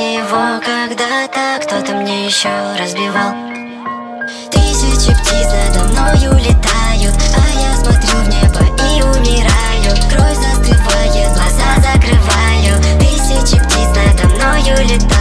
его когда-то кто-то мне еще разбивал. Тысячи птиц надо мною летают, а я смотрю в небо и умираю. Кровь застывает, глаза закрываю. Тысячи птиц надо мною летают.